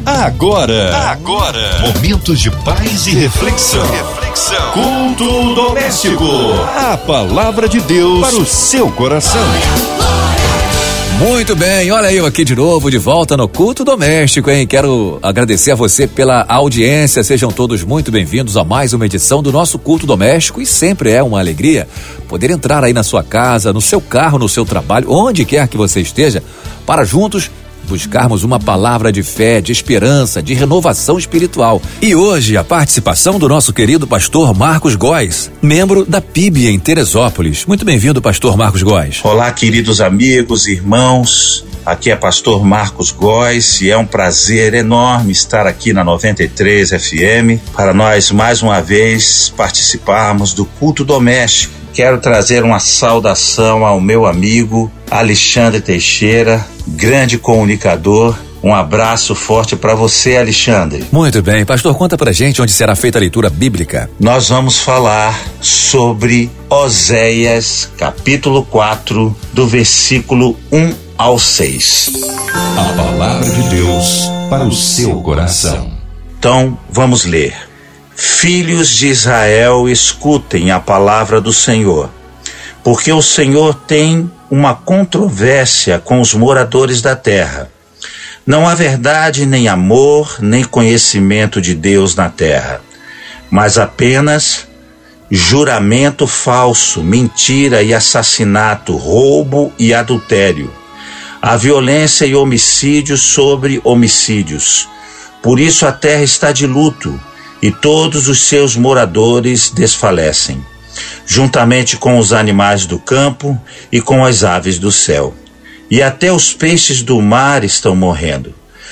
Agora, momentos de paz e reflexão. Culto doméstico. A palavra de Deus para o seu coração. Muito bem, olha eu aqui de novo, de volta no Culto Doméstico, hein? Quero agradecer a você pela audiência, sejam todos muito bem-vindos a mais uma edição do nosso Culto Doméstico e sempre é uma alegria poder entrar aí na sua casa, no seu carro, no seu trabalho, onde quer que você esteja, para juntos buscarmos uma palavra de fé, de esperança, de renovação espiritual. E hoje a participação do nosso querido pastor Marcos Góes, membro da PIB em Teresópolis. Muito bem-vindo, pastor Marcos Góes. Olá, queridos amigos, irmãos. Aqui é pastor Marcos Góes e é um prazer enorme estar aqui na 93 FM para nós mais uma vez participarmos do culto doméstico. Quero trazer uma saudação ao meu amigo Alexandre Teixeira, grande comunicador. Um abraço forte para você, Alexandre. Muito bem, pastor, conta pra gente onde será feita a leitura bíblica. Nós vamos falar sobre Oséias, capítulo 4, do versículo 1 ao 6. A palavra de Deus para o seu coração. Então, vamos ler. Filhos de Israel, escutem a palavra do Senhor, porque o Senhor tem uma controvérsia com os moradores da terra. Não há verdade, nem amor, nem conhecimento de Deus na terra, mas apenas juramento falso, mentira e assassinato, roubo e adultério. Há violência e homicídios sobre homicídios. Por isso a terra está de luto, e todos os seus moradores desfalecem, juntamente com os animais do campo e com as aves do céu. E até os peixes do mar estão morrendo.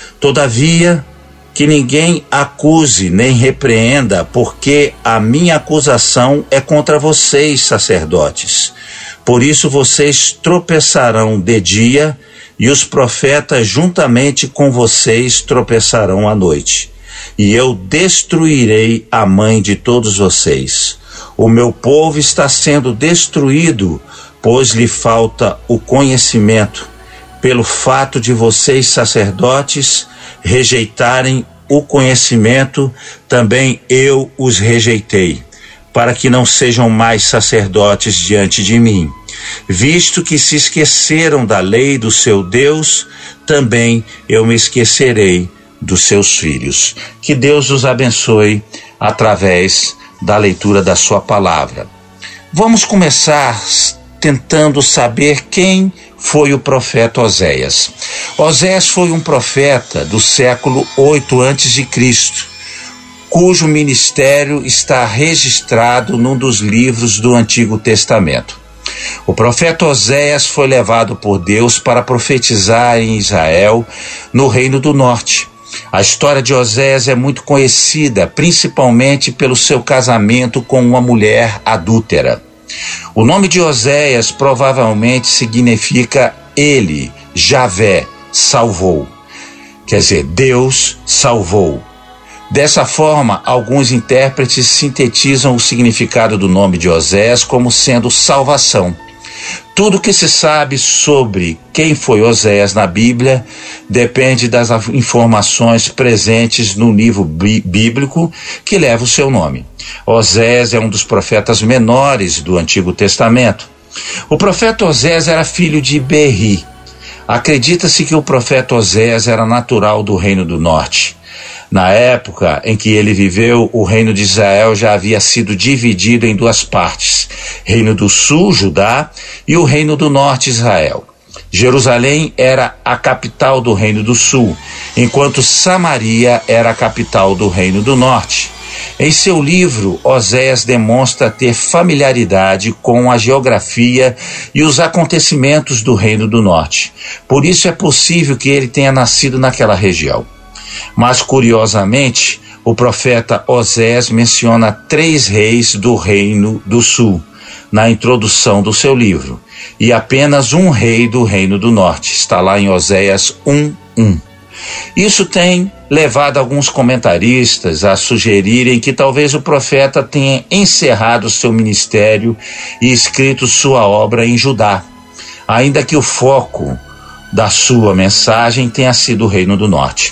Todavia, que ninguém acuse nem repreenda, porque a minha acusação é contra vocês, sacerdotes. Por isso vocês tropeçarão de dia, e os profetas juntamente com vocês tropeçarão à noite. E eu destruirei a mãe de todos vocês. O meu povo está sendo destruído, pois lhe falta o conhecimento, pelo fato de vocês, sacerdotes, rejeitarem o conhecimento, também eu os rejeitei, para que não sejam mais sacerdotes diante de mim. Visto que se esqueceram da lei do seu Deus, também eu me esquecerei dos seus filhos. Que Deus os abençoe através da leitura da sua palavra. Vamos começar tentando saber quem foi o profeta Oséias. Oséias foi um profeta do século 8 a.C., cujo ministério está registrado num dos livros do Antigo Testamento. O profeta Oséias foi levado por Deus para profetizar em Israel, no Reino do Norte. A história de Oséias é muito conhecida, principalmente pelo seu casamento com uma mulher adúltera. O nome de Oséias provavelmente significa ele, Javé, salvou. Quer dizer, Deus salvou. Dessa forma, alguns intérpretes sintetizam o significado do nome de Oséias como sendo salvação. Tudo que se sabe sobre quem foi Oséias na Bíblia depende das informações presentes no livro bíblico que leva o seu nome. Oséias é um dos profetas menores do Antigo Testamento. O profeta Oséias era filho de Berri. Acredita-se que o profeta Oséias era natural do Reino do Norte. Na época em que ele viveu, o reino de Israel já havia sido dividido em duas partes: Reino do Sul, Judá, e o Reino do Norte, Israel. Jerusalém era a capital do Reino do Sul, enquanto Samaria era a capital do Reino do Norte. Em seu livro, Oséias demonstra ter familiaridade com a geografia e os acontecimentos do Reino do Norte. Por isso é possível que ele tenha nascido naquela região. Mas, curiosamente, o profeta Oséias menciona 3 reis do Reino do Sul na introdução do seu livro, e apenas um rei do Reino do Norte. Está lá em Oséias 1:1. Isso tem levado alguns comentaristas a sugerirem que talvez o profeta tenha encerrado seu ministério e escrito sua obra em Judá, ainda que o foco da sua mensagem tenha sido o Reino do Norte.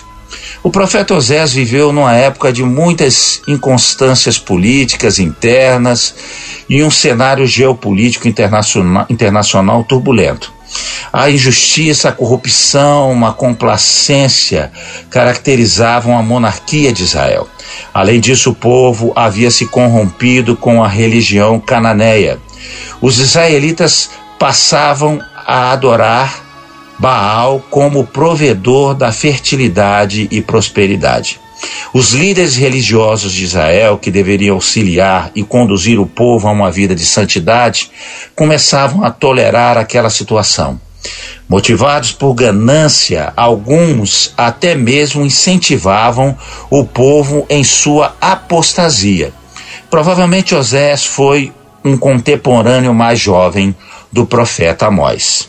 O profeta Oséias viveu numa época de muitas inconstâncias políticas internas e um cenário geopolítico internacional turbulento. A injustiça, a corrupção, a complacência caracterizavam a monarquia de Israel. Além disso, o povo havia se corrompido com a religião cananeia. Os israelitas passavam a adorar Baal como provedor da fertilidade e prosperidade. Os líderes religiosos de Israel, que deveriam auxiliar e conduzir o povo a uma vida de santidade, começavam a tolerar aquela situação. Motivados por ganância, alguns até mesmo incentivavam o povo em sua apostasia. Provavelmente Oséias foi um contemporâneo mais jovem do profeta Amós.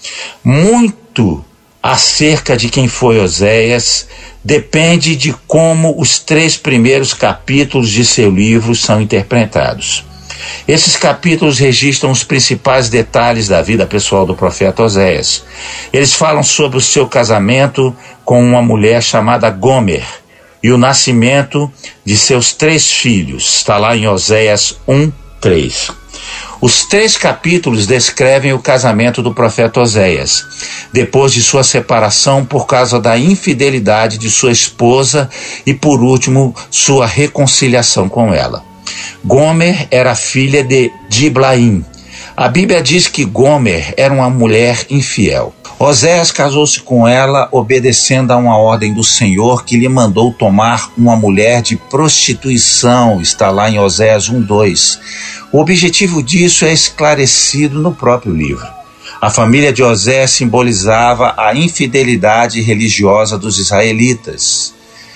Muito acerca de quem foi Oséias depende de como os 3 primeiros capítulos de seu livro são interpretados. Esses capítulos registram os principais detalhes da vida pessoal do profeta Oséias. Eles falam sobre o seu casamento com uma mulher chamada Gomer e o nascimento de seus 3 filhos. Está lá em Oséias 1:3. Os 3 capítulos descrevem o casamento do profeta Oséias, depois de sua separação por causa da infidelidade de sua esposa e, por último, sua reconciliação com ela. Gomer era filha de Diblaim. A Bíblia diz que Gomer era uma mulher infiel. Oséias casou-se com ela obedecendo a uma ordem do Senhor que lhe mandou tomar uma mulher de prostituição. Está lá em Oséias 1:2. O objetivo disso é esclarecido no próprio livro. A família de Oséias simbolizava a infidelidade religiosa dos israelitas.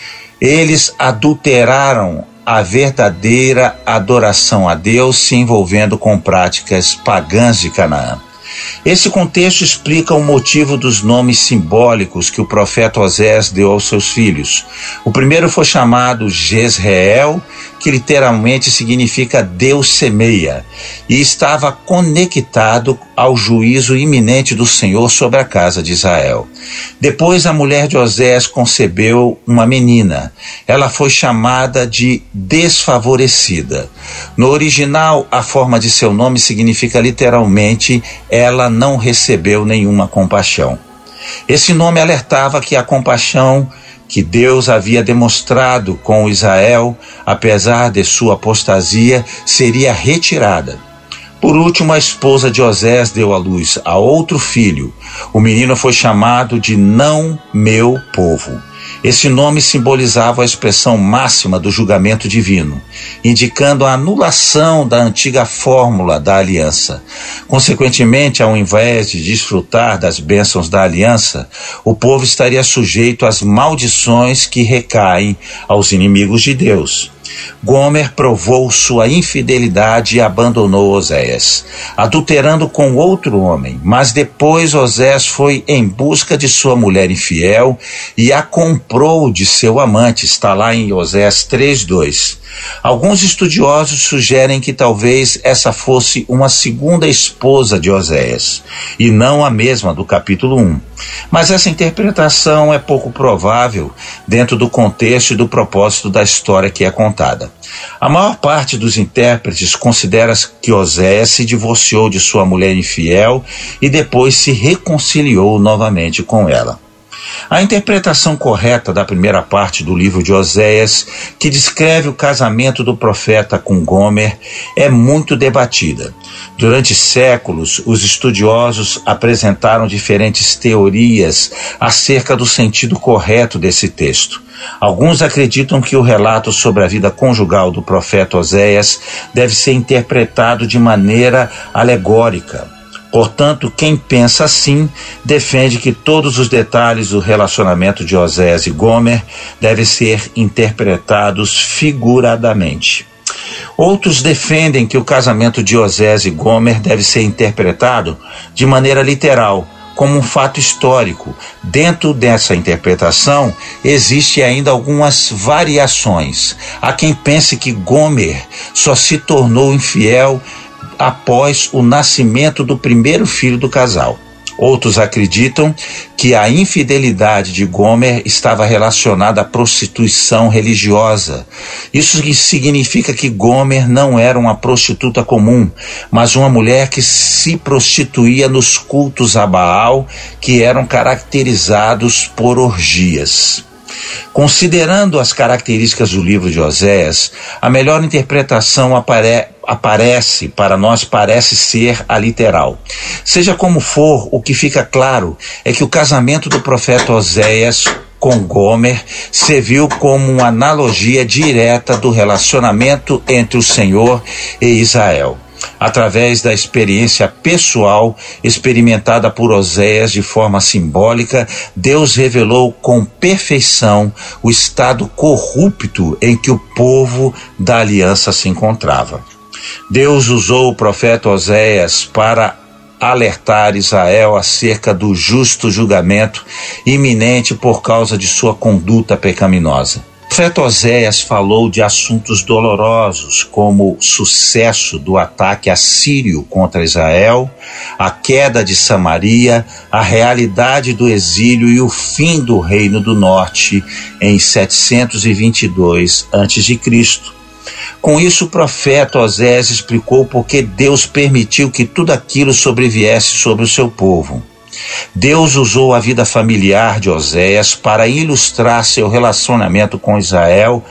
Eles adulteraram a verdadeira adoração a Deus, se envolvendo com práticas pagãs de Canaã. Esse contexto explica o motivo dos nomes simbólicos que o profeta Oséias deu aos seus filhos. O primeiro foi chamado Jezreel, que literalmente significa Deus semeia, e estava conectado ao juízo iminente do Senhor sobre a casa de Israel. Depois a mulher de Oséias concebeu uma menina. Ela foi chamada de desfavorecida. No original, a forma de seu nome significa literalmente ela não recebeu nenhuma compaixão. Esse nome alertava que a compaixão que Deus havia demonstrado com Israel, apesar de sua apostasia, seria retirada. Por último, a esposa de Oséias deu à luz a outro filho. O menino foi chamado de Não Meu Povo. Esse nome simbolizava a expressão máxima do julgamento divino, indicando a anulação da antiga fórmula da aliança. Consequentemente, ao invés de desfrutar das bênçãos da aliança, o povo estaria sujeito às maldições que recaem aos inimigos de Deus. Gomer provou sua infidelidade e abandonou Oséias, adulterando com outro homem, mas depois Oséias foi em busca de sua mulher infiel e a comprou de seu amante. Está lá em Oséias 3:2. Alguns estudiosos sugerem que talvez essa fosse uma segunda esposa de Oséias, e não a mesma do capítulo 1. Mas essa interpretação é pouco provável dentro do contexto e do propósito da história que é contada. A maior parte dos intérpretes considera que Oséias se divorciou de sua mulher infiel e depois se reconciliou novamente com ela. A interpretação correta da primeira parte do livro de Oséias, que descreve o casamento do profeta com Gomer, é muito debatida. Durante séculos, os estudiosos apresentaram diferentes teorias acerca do sentido correto desse texto. Alguns acreditam que o relato sobre a vida conjugal do profeta Oséias deve ser interpretado de maneira alegórica. Portanto, quem pensa assim defende que todos os detalhes do relacionamento de Oséias e Gomer devem ser interpretados figuradamente. Outros defendem que o casamento de Oséias e Gomer deve ser interpretado de maneira literal, como um fato histórico. Dentro dessa interpretação, existe ainda algumas variações. Há quem pense que Gomer só se tornou infiel após o nascimento do primeiro filho do casal. Outros acreditam que a infidelidade de Gomer estava relacionada à prostituição religiosa. Isso significa que Gomer não era uma prostituta comum, mas uma mulher que se prostituía nos cultos a Baal, que eram caracterizados por orgias. Considerando as características do livro de Oséias, a melhor interpretação aparece para nós parece ser a literal. Seja como for, o que fica claro é que o casamento do profeta Oséias com Gomer serviu como uma analogia direta do relacionamento entre o Senhor e Israel. Através da experiência pessoal experimentada por Oséias de forma simbólica, Deus revelou com perfeição o estado corrupto em que o povo da aliança se encontrava. Deus usou o profeta Oséias para alertar Israel acerca do justo julgamento iminente por causa de sua conduta pecaminosa. O profeta Oséias falou de assuntos dolorosos, como o sucesso do ataque assírio contra Israel, a queda de Samaria, a realidade do exílio e o fim do Reino do Norte em 722 a.C. Com isso, o profeta Oséias explicou por que Deus permitiu que tudo aquilo sobreviesse sobre o seu povo. Deus usou a vida familiar de Oséias para ilustrar seu relacionamento com Israel.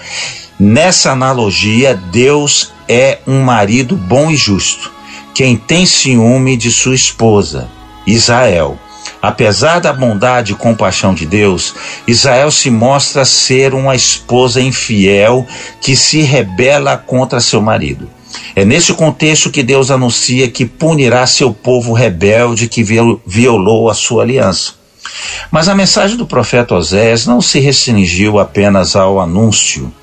Nessa analogia, Deus é um marido bom e justo, quem tem ciúme de sua esposa, Israel. Apesar da bondade e compaixão de Deus, Israel se mostra ser uma esposa infiel que se rebela contra seu marido. É nesse contexto que Deus anuncia que punirá seu povo rebelde que violou a sua aliança. Mas a mensagem do profeta Oséias não se restringiu apenas ao anúncio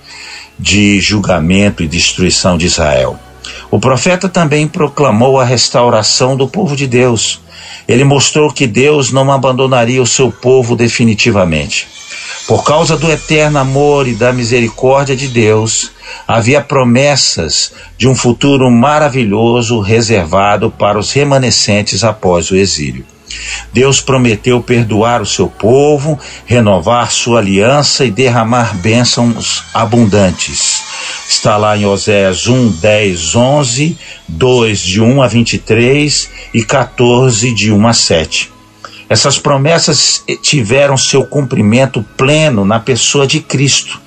de julgamento e destruição de Israel. O profeta também proclamou a restauração do povo de Deus. Ele mostrou que Deus não abandonaria o seu povo definitivamente. Por causa do eterno amor e da misericórdia de Deus, havia promessas de um futuro maravilhoso reservado para os remanescentes após o exílio. Deus prometeu perdoar o seu povo, renovar sua aliança e derramar bênçãos abundantes. Está lá em Oséias 1, 10, 11, 2, de 1 a 23 e 14, de 1 a 7. Essas promessas tiveram seu cumprimento pleno na pessoa de Cristo.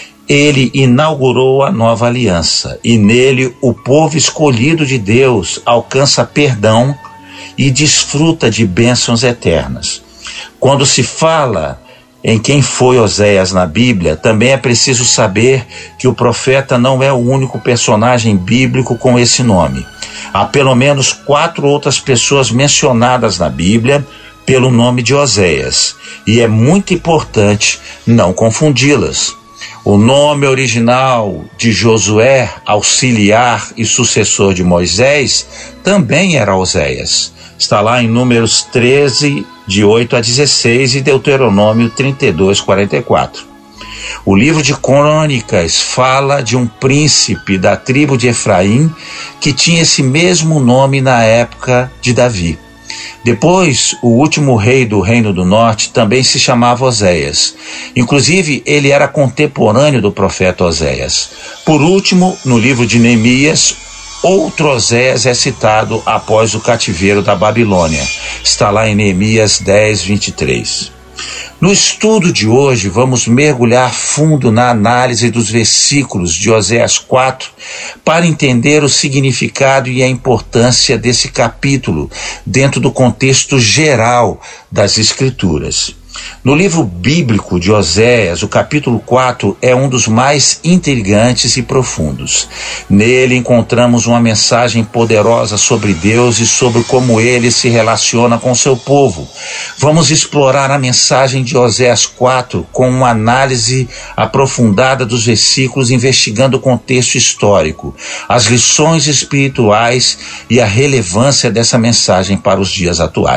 Ele inaugurou a nova aliança e nele o povo escolhido de Deus alcança perdão e desfruta de bênçãos eternas. Quando se fala em quem foi Oséias na Bíblia, também é preciso saber que o profeta não é o único personagem bíblico com esse nome. Há pelo menos 4 outras pessoas mencionadas na Bíblia pelo nome de Oséias, e é muito importante não confundi-las. O nome original de Josué, auxiliar e sucessor de Moisés, também era Oséias. Está lá em Números 13, de 8 a 16 e Deuteronômio 32, 44. O livro de Crônicas fala de um príncipe da tribo de Efraim que tinha esse mesmo nome na época de Davi. Depois, o último rei do Reino do Norte também se chamava Oséias. Inclusive, ele era contemporâneo do profeta Oséias. Por último, no livro de Neemias, outro Oséias é citado após o cativeiro da Babilônia. Está lá em Neemias 10, 23. No estudo de hoje, vamos mergulhar fundo na análise dos versículos de Oséias 4 para entender o significado e a importância desse capítulo dentro do contexto geral das Escrituras. No livro bíblico de Oséias, o capítulo 4 é um dos mais intrigantes e profundos. Nele encontramos uma mensagem poderosa sobre Deus e sobre como ele se relaciona com seu povo. Vamos explorar a mensagem de Oséias 4 com uma análise aprofundada dos versículos, investigando o contexto histórico, as lições espirituais e a relevância dessa mensagem para os dias atuais.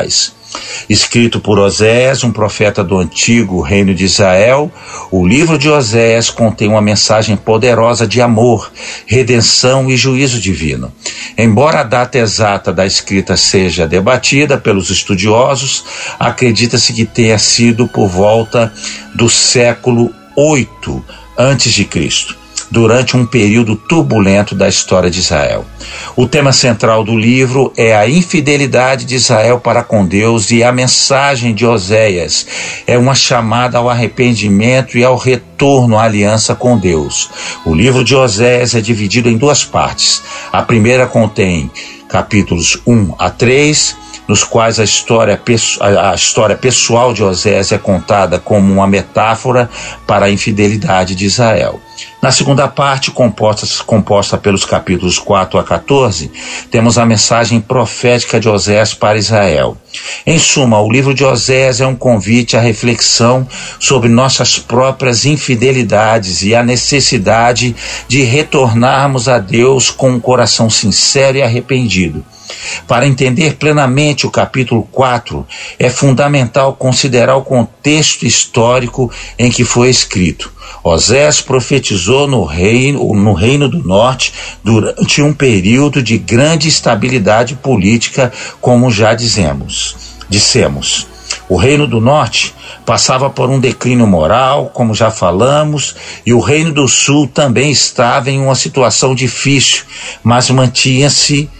Escrito por Oséias, um profeta do antigo reino de Israel, o livro de Oséias contém uma mensagem poderosa de amor, redenção e juízo divino. Embora a data exata da escrita seja debatida pelos estudiosos, acredita-se que tenha sido por volta do século 8 a.C., durante um período turbulento da história de Israel. O tema central do livro é a infidelidade de Israel para com Deus, e a mensagem de Oséias é uma chamada ao arrependimento e ao retorno à aliança com Deus. O livro de Oséias é dividido em duas partes. A primeira contém capítulos 1 a 3, nos quais a história pessoal de Oséias é contada como uma metáfora para a infidelidade de Israel. Na segunda parte, composta pelos capítulos 4 a 14, temos a mensagem profética de Oséias para Israel. Em suma, o livro de Oséias é um convite à reflexão sobre nossas próprias infidelidades e a necessidade de retornarmos a Deus com um coração sincero e arrependido. Para entender plenamente o capítulo 4, é fundamental considerar o contexto histórico em que foi escrito. Oséias profetizou no Reino do Norte durante um período de grande instabilidade política, como já dissemos. O Reino do Norte passava por um declínio moral, como já falamos, e o Reino do Sul também estava em uma situação difícil, mas mantinha-se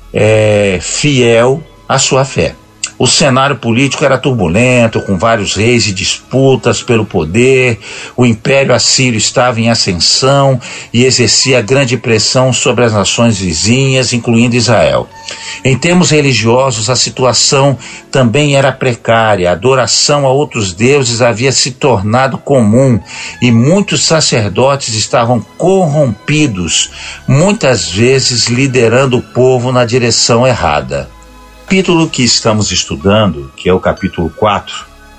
fiel à sua fé. O cenário político era turbulento, com vários reis e disputas pelo poder. O Império Assírio estava em ascensão e exercia grande pressão sobre as nações vizinhas, incluindo Israel. Em termos religiosos, a situação também era precária. A adoração a outros deuses havia se tornado comum e muitos sacerdotes estavam corrompidos, muitas vezes liderando o povo na direção errada. O capítulo que estamos estudando, que é o capítulo 4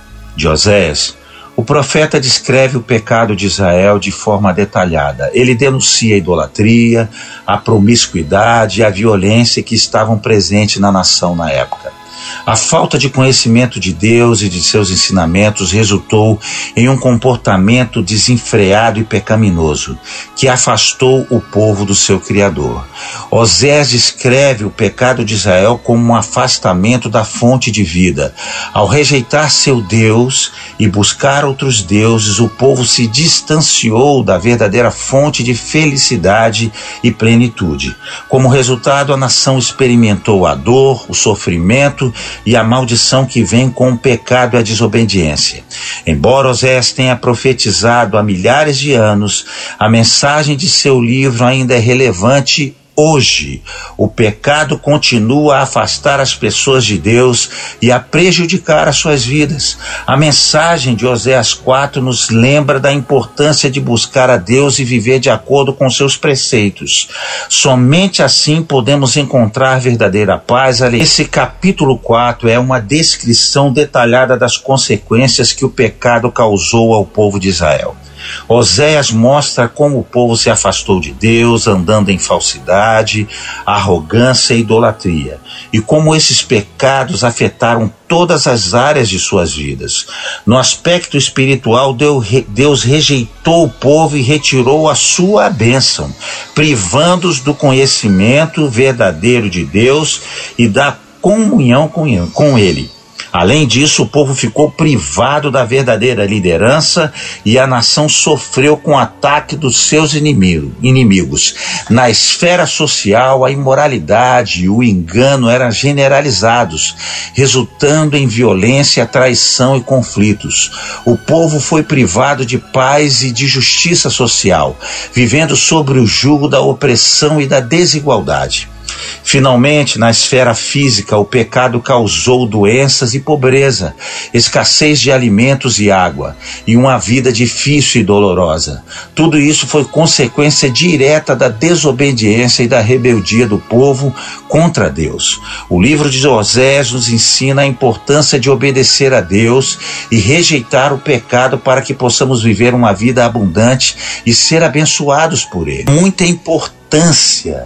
de Oséias, o profeta descreve o pecado de Israel de forma detalhada. Ele denuncia a idolatria, a promiscuidade e a violência que estavam presentes na nação na época. A falta de conhecimento de Deus e de seus ensinamentos resultou em um comportamento desenfreado e pecaminoso, que afastou o povo do seu Criador. Oséias descreve o pecado de Israel como um afastamento da fonte de vida. Ao rejeitar seu Deus e buscar outros deuses, o povo se distanciou da verdadeira fonte de felicidade e plenitude. Como resultado, a nação experimentou a dor, o sofrimento e a maldição que vem com o pecado e a desobediência. Embora Oséias tenha profetizado há milhares de anos, a mensagem de seu livro ainda é relevante hoje. O pecado continua a afastar as pessoas de Deus e a prejudicar as suas vidas. A mensagem de Oséias 4 nos lembra da importância de buscar a Deus e viver de acordo com seus preceitos. Somente assim podemos encontrar verdadeira paz. Esse capítulo 4 é uma descrição detalhada das consequências que o pecado causou ao povo de Israel. Oséias mostra como o povo se afastou de Deus, andando em falsidade, arrogância e idolatria, e como esses pecados afetaram todas as áreas de suas vidas. No aspecto espiritual, Deus rejeitou o povo e retirou a sua bênção, privando-os do conhecimento verdadeiro de Deus e da comunhão com Ele. Além disso, o povo ficou privado da verdadeira liderança e a nação sofreu com o ataque dos seus inimigos. Na esfera social, a imoralidade e o engano eram generalizados, resultando em violência, traição e conflitos. O povo foi privado de paz e de justiça social, vivendo sobre o jugo da opressão e da desigualdade. Finalmente, na esfera física, o pecado causou doenças e pobreza, escassez de alimentos e água, e uma vida difícil e dolorosa. Tudo isso foi consequência direta da desobediência e da rebeldia do povo contra Deus. O livro de Oséias nos ensina a importância de obedecer a Deus e rejeitar o pecado para que possamos viver uma vida abundante e ser abençoados por Ele. Muita importância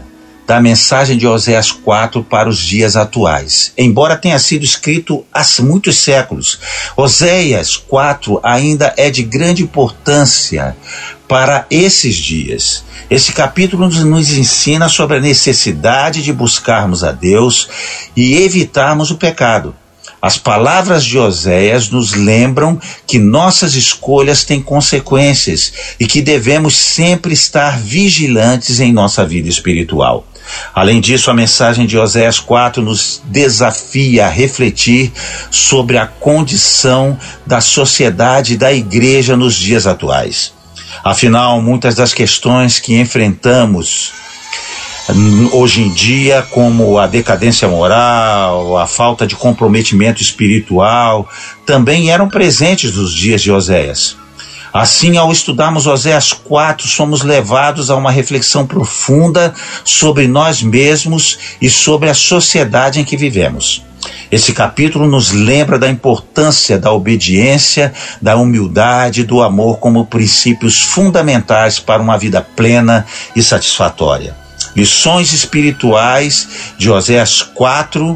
da mensagem de Oséias 4 para os dias atuais. Embora tenha sido escrito há muitos séculos, Oséias 4 ainda é de grande importância para esses dias. Esse capítulo nos ensina sobre a necessidade de buscarmos a Deus e evitarmos o pecado. As palavras de Oséias nos lembram que nossas escolhas têm consequências e que devemos sempre estar vigilantes em nossa vida espiritual. Além disso, a mensagem de Oséias 4 nos desafia a refletir sobre a condição da sociedade e da igreja nos dias atuais. Afinal, muitas das questões que enfrentamos hoje em dia, como a decadência moral, a falta de comprometimento espiritual, também eram presentes nos dias de Oséias. Assim, ao estudarmos Oséias 4, somos levados a uma reflexão profunda sobre nós mesmos e sobre a sociedade em que vivemos. Esse capítulo nos lembra da importância da obediência, da humildade e do amor como princípios fundamentais para uma vida plena e satisfatória. Lições espirituais de Oséias 4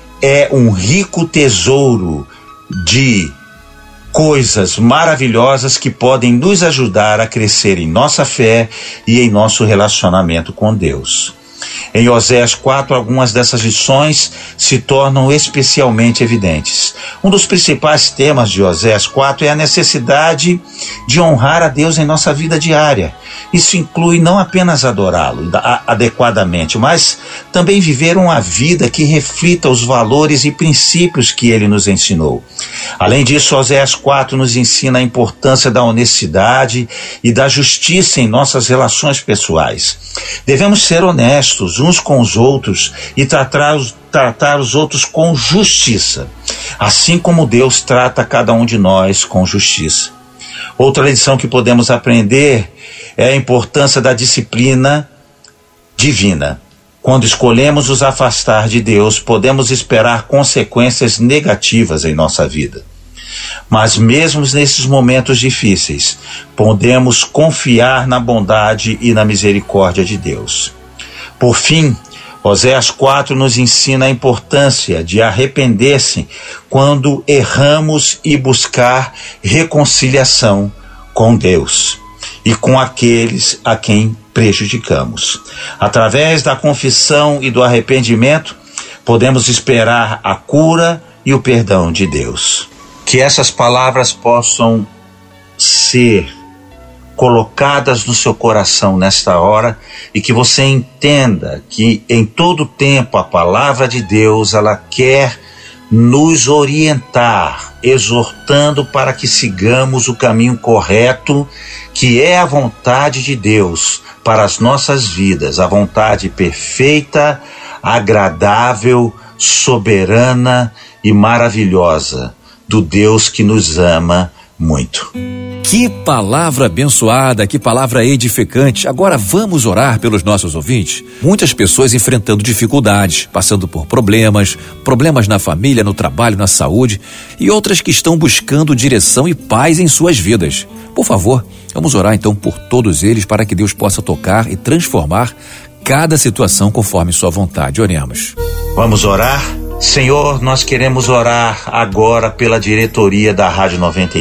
é um rico tesouro de coisas maravilhosas que podem nos ajudar a crescer em nossa fé e em nosso relacionamento com Deus. Em Oséias 4, algumas dessas lições se tornam especialmente evidentes. Um dos principais temas de Oséias 4 é a necessidade de honrar a Deus em nossa vida diária. Isso inclui não apenas adorá-lo adequadamente, mas também viver uma vida que reflita os valores e princípios que ele nos ensinou. Além disso, Oséias 4 nos ensina a importância da honestidade e da justiça em nossas relações pessoais. Devemos ser honestos uns com os outros e tratar os outros com justiça, assim como Deus trata cada um de nós com justiça. Outra lição que podemos aprender é a importância da disciplina divina. Quando escolhemos nos afastar de Deus, podemos esperar consequências negativas em nossa vida. Mas mesmo nesses momentos difíceis, podemos confiar na bondade e na misericórdia de Deus. Por fim, Oséias 4 nos ensina a importância de arrepender-se quando erramos e buscar reconciliação com Deus e com aqueles a quem prejudicamos. Através da confissão e do arrependimento, podemos esperar a cura e o perdão de Deus. Que essas palavras possam ser colocadas no seu coração nesta hora e que você entenda que em todo tempo a palavra de Deus, ela quer nos orientar, exortando para que sigamos o caminho correto, que é a vontade de Deus para as nossas vidas, a vontade perfeita, agradável, soberana e maravilhosa do Deus que nos ama muito. Que palavra abençoada, que palavra edificante. Agora vamos orar pelos nossos ouvintes. Muitas pessoas enfrentando dificuldades, passando por problemas na família, no trabalho, na saúde, e outras que estão buscando direção e paz em suas vidas. Por favor, vamos orar então por todos eles para que Deus possa tocar e transformar cada situação conforme sua vontade. Oremos. Vamos orar? Senhor, nós queremos orar agora pela diretoria da Rádio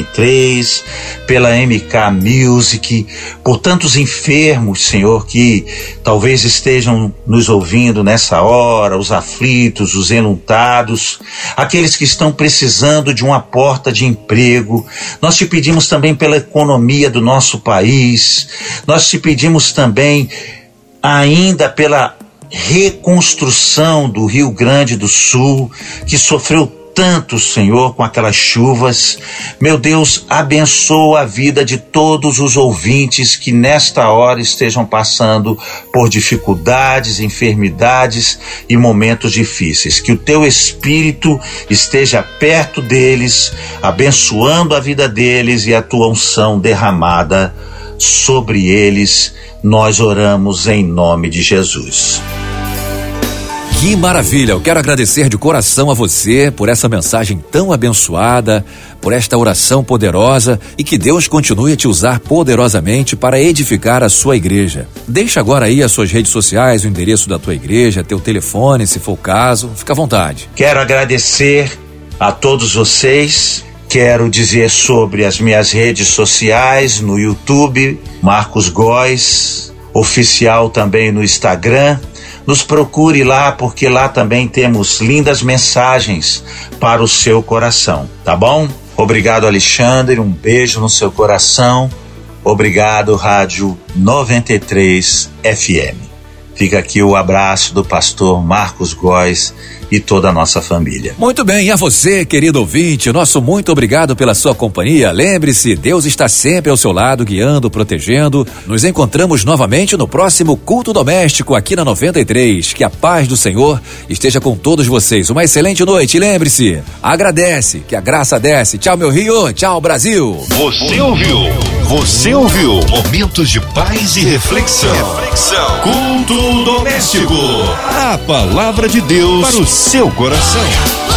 93, pela MK Music, por tantos enfermos, Senhor, que talvez estejam nos ouvindo nessa hora, os aflitos, os enlutados, aqueles que estão precisando de uma porta de emprego. Nós te pedimos também pela economia do nosso país, nós te pedimos também ainda pela reconstrução do Rio Grande do Sul, que sofreu tanto, Senhor, com aquelas chuvas. Meu Deus, abençoa a vida de todos os ouvintes que nesta hora estejam passando por dificuldades, enfermidades e momentos difíceis. Que o teu Espírito esteja perto deles, abençoando a vida deles e a tua unção derramada sobre eles. Nós oramos em nome de Jesus. Que maravilha! Eu quero agradecer de coração a você por essa mensagem tão abençoada, por esta oração poderosa e que Deus continue a te usar poderosamente para edificar a sua igreja. Deixa agora aí as suas redes sociais, o endereço da tua igreja, teu telefone, se for o caso. Fica à vontade. Quero agradecer a todos vocês. Quero dizer sobre as minhas redes sociais no YouTube, Marcos Góes, oficial também no Instagram. Nos procure lá, porque lá também temos lindas mensagens para o seu coração, tá bom? Obrigado, Alexandre, um beijo no seu coração. Obrigado, Rádio 93 FM. Fica aqui o abraço do pastor Marcos Góes e toda a nossa família. Muito bem, e a você, querido ouvinte, nosso muito obrigado pela sua companhia. Lembre-se, Deus está sempre ao seu lado, guiando, protegendo. Nos encontramos novamente no próximo Culto Doméstico aqui na 93. Que a paz do Senhor esteja com todos vocês. Uma excelente noite e lembre-se, agradece, que a graça desce. Tchau, meu Rio, tchau, Brasil. Você ouviu momentos de paz e reflexão. Culto doméstico. A palavra de Deus para o seu coração.